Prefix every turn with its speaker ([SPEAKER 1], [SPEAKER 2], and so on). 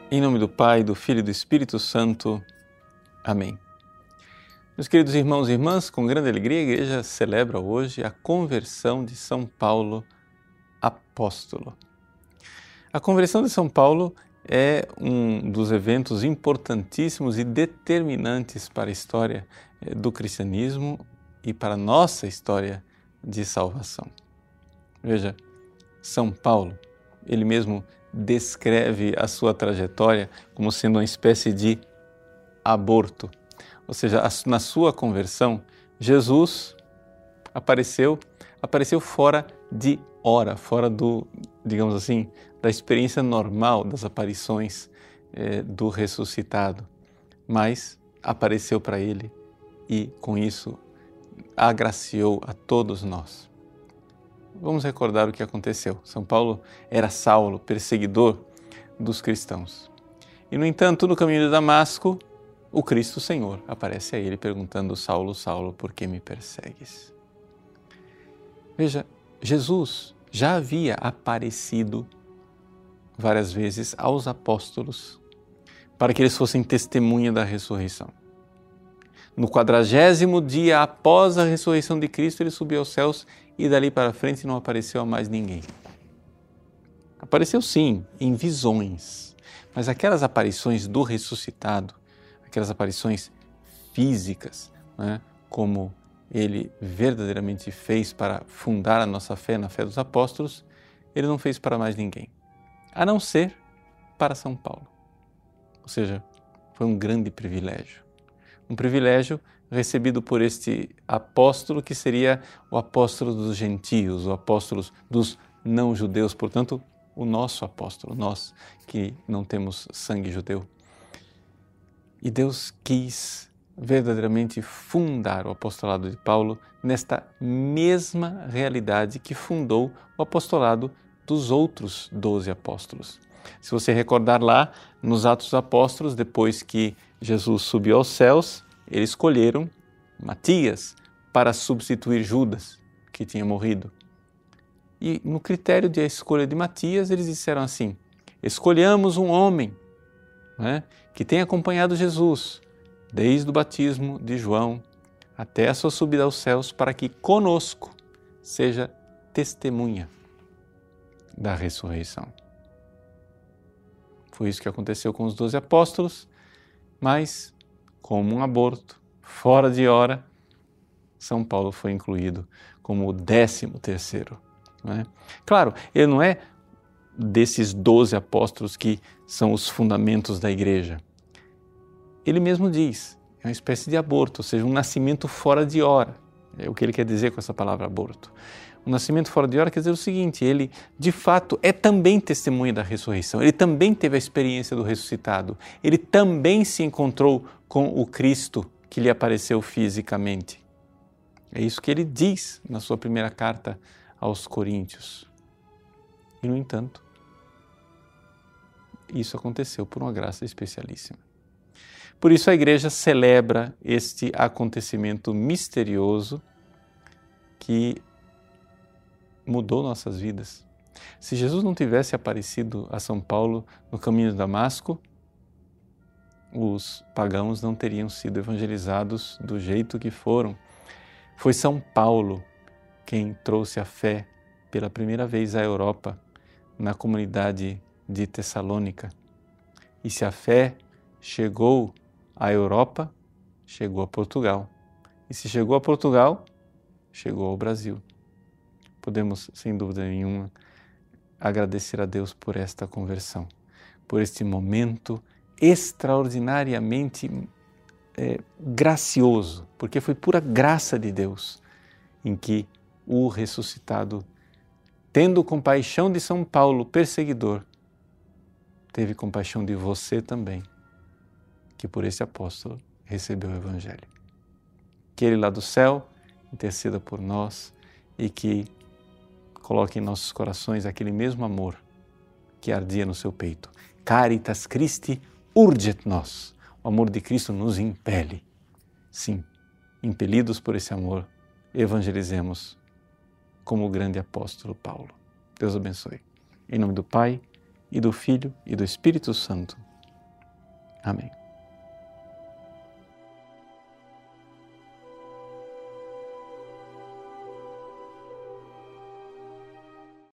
[SPEAKER 1] Em nome do Pai, do Filho e do Espírito Santo. Amém. Meus queridos irmãos e irmãs, com grande alegria a Igreja celebra hoje a conversão de São Paulo apóstolo. A conversão de São Paulo é um dos eventos importantíssimos e determinantes para a história do cristianismo e para a nossa história de salvação. Veja, São Paulo, ele mesmo descreve a sua trajetória como sendo uma espécie de aborto. Ou seja, na sua conversão, Jesus apareceu fora de hora, fora do, digamos assim, da experiência normal das aparições do ressuscitado. Mas apareceu para ele e, com isso, agraciou a todos nós. Vamos recordar o que aconteceu. São Paulo era Saulo, perseguidor dos cristãos. E, no entanto, no caminho de Damasco, o Cristo Senhor aparece a ele perguntando: Saulo, Saulo, por que me persegues? Veja, Jesus já havia aparecido várias vezes aos apóstolos para que eles fossem testemunha da ressurreição. No 40º dia após a ressurreição de Cristo, ele subiu aos céus e dali para frente não apareceu a mais ninguém. Apareceu sim, em visões, mas aquelas aparições do ressuscitado, aquelas aparições físicas, né, como ele verdadeiramente fez para fundar a nossa fé na fé dos apóstolos, ele não fez para mais ninguém, a não ser para São Paulo. Ou seja, foi um grande privilégio. Um privilégio recebido por este apóstolo que seria o apóstolo dos gentios, o apóstolo dos não-judeus, portanto, o nosso apóstolo, nós que não temos sangue judeu. E Deus quis verdadeiramente fundar o apostolado de Paulo nesta mesma realidade que fundou o apostolado dos outros 12 apóstolos. Se você recordar lá, nos Atos dos Apóstolos, depois que Jesus subiu aos céus, eles escolheram Matias para substituir Judas, que tinha morrido. E no critério de escolha de Matias, eles disseram assim: escolhamos um homem, né, que tenha acompanhado Jesus desde o batismo de João até a sua subida aos céus, para que conosco seja testemunha da ressurreição. Foi isso que aconteceu com os 12 apóstolos, mas, como um aborto, fora de hora, São Paulo foi incluído como o 13º. Né? Claro, ele não é desses 12 apóstolos que são os fundamentos da igreja. Ele mesmo diz, é uma espécie de aborto, ou seja, um nascimento fora de hora. É o que ele quer dizer com essa palavra aborto. O nascimento fora de hora quer dizer o seguinte: ele, de fato, é também testemunha da ressurreição, ele também teve a experiência do ressuscitado, ele também se encontrou com o Cristo que lhe apareceu fisicamente. É isso que ele diz na sua primeira carta aos Coríntios. E, no entanto, isso aconteceu por uma graça especialíssima. Por isso a Igreja celebra este acontecimento misterioso que mudou nossas vidas. Se Jesus não tivesse aparecido a São Paulo no caminho de Damasco, os pagãos não teriam sido evangelizados do jeito que foram. Foi São Paulo quem trouxe a fé pela primeira vez à Europa, na comunidade de Tessalônica. E se a fé chegou à Europa, chegou a Portugal. E se chegou a Portugal, chegou ao Brasil. Podemos, sem dúvida nenhuma, agradecer a Deus por esta conversão, por este momento extraordinariamente gracioso, porque foi pura graça de Deus em que o ressuscitado, tendo compaixão de São Paulo, perseguidor, teve compaixão de você também, que por esse apóstolo recebeu o Evangelho. Que ele lá do céu interceda por nós e que coloque em nossos corações aquele mesmo amor que ardia no seu peito. Caritas Christi urget nos. O amor de Cristo nos impele. Sim, impelidos por esse amor, evangelizemos como o grande apóstolo Paulo. Deus abençoe. Em nome do Pai, e do Filho, e do Espírito Santo. Amém.